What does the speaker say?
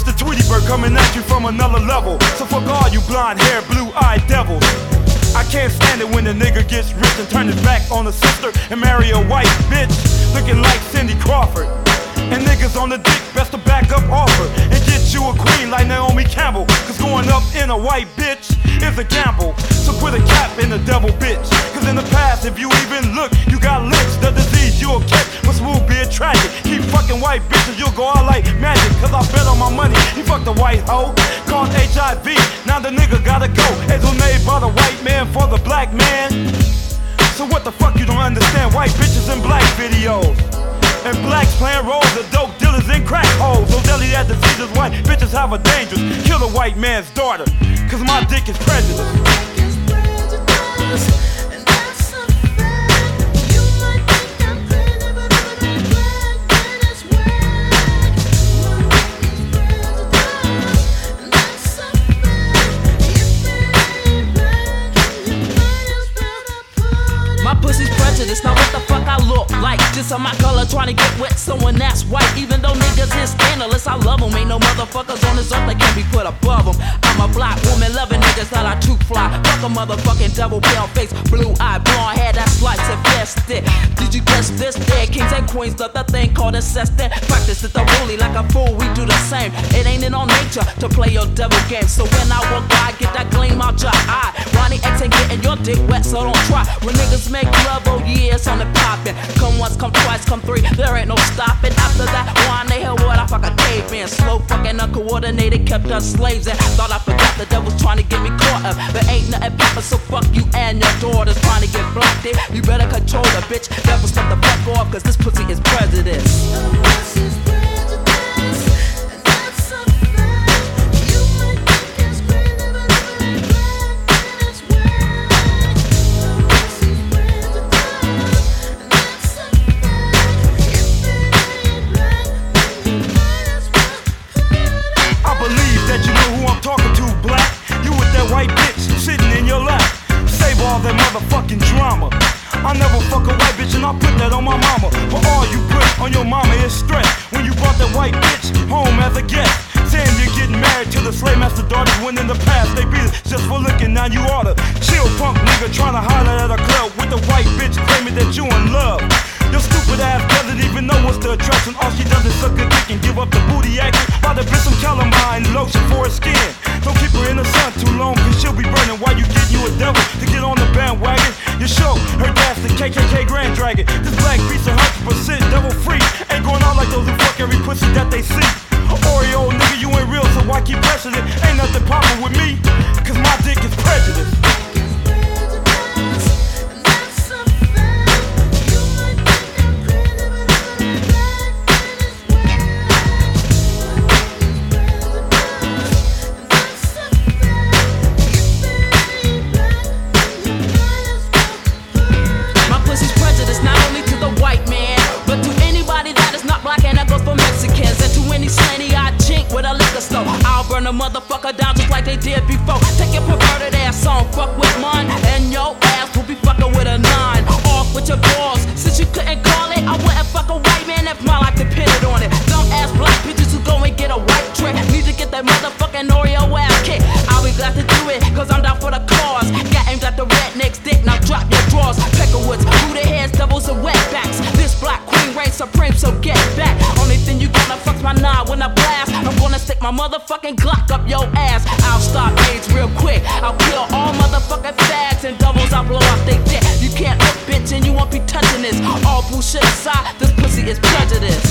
the Tweety Bird coming at you from another level. So fuck all you blonde-haired, blue-eyed devils. I can't stand it when a nigga gets rich and turn his back on a sister and marry a white bitch looking like Cindy Crawford. And niggas on the dick best to back up off her and get you a queen like Naomi Campbell. Cause going up in a white bitch is a gamble. So put a cap in the devil bitch. Cause in the past if you even look, you got lynched. The disease you'll catch will smooth be a tragic. Keep fucking white bitches, you'll go out like magic. Cause I bet on my money, he fucked a white hoe called HIV. Now the nigga gotta go. It was made by the white man for the black man. So what the fuck you don't understand? White bitches in black videos and blacks playing roles of dope dealers and crack holes. So deadly that diseases white bitches have a dangerous. Kill a white man's daughter, cause my dick is prejudice. My pussy's prejudice, now what the fuck I look like? Just on my color trying to get with someone that's white. Even though niggas is scandalous, I love them. Ain't no motherfuckers on this earth that can be put above them. I'm a black woman loving niggas that are too fly. Fuck a motherfucking devil, pale face, blue eye, blonde hair, that's lights invested. Did you catch this? Dead kings and queens love the thing called incested. Practice it thoroughly like a fool, we do the same. It ain't in our nature to play your devil game. So when I walk by, get that gleam out your eye. Ronnie X ain't getting your dick wet, so don't try. When niggas make love, oh yeah, it's on the poppin'. Come once, come twice, come three, there ain't no stopping. After that, one they hear what I fuck a caveman. Slow fucking uncoordinated, kept us slaves. And thought I forgot the devil's trying to get me caught up. But ain't nothing poppin', so fuck you and your daughters trying to get blocked in. You better control the bitch, never step the fuck off, cause this pussy is prejudice. White bitch sitting in your lap. Save all that motherfucking drama. I never fuck a white bitch and I put that on my mama. But all you put on your mama is stress. When you brought that white bitch home as a guest, saying you're getting married to the slave master daughters, when in the past they beat it just for looking. Now you oughta chill, punk nigga trying to holler at a club with the white bitch claiming that you in love. Your stupid ass doesn't even know what's the attraction. All she does is suck a dick and give up the booty action. Buy the bitch some calamine lotion for her skin. Don't keep her in the sun too long, cause she'll be burning while you getting you a devil to get on the bandwagon. You show her dad's the KKK Grand Dragon. This black piece of 100% devil free. Ain't going out like those who fuck every pussy that they see. Oreo nigga, you ain't real, so why keep pressing it? Ain't nothing poppin' with me, cause my dick is prejudice. I'll burn a motherfucker down just like they did before. Take your perverted ass on, fuck with mine, and your ass will be fucking with a 9. Off with your balls, since you couldn't call it, I wouldn't fuck a white man if my life depended on it. Dumb ass black bitches who go and get a white trick need to get that motherfucking Oreo ass kick. I'll be glad to do it, cause I'm down for the cause. Got aimed at the redneck's dick, now drop your drawers. Peckerwoods, Buddha heads, doubles and wetbacks. This black queen reigns supreme, so get back. Only thing you gonna fuck's my 9 when I blast. I'm gonna stick my motherfucking Glock up your ass. I'll stop AIDS real quick. I'll kill all motherfucking fags and doubles. I'll blow off they dick. You can't look, bitch, and you won't be touching this. All bullshit aside, this pussy is prejudice.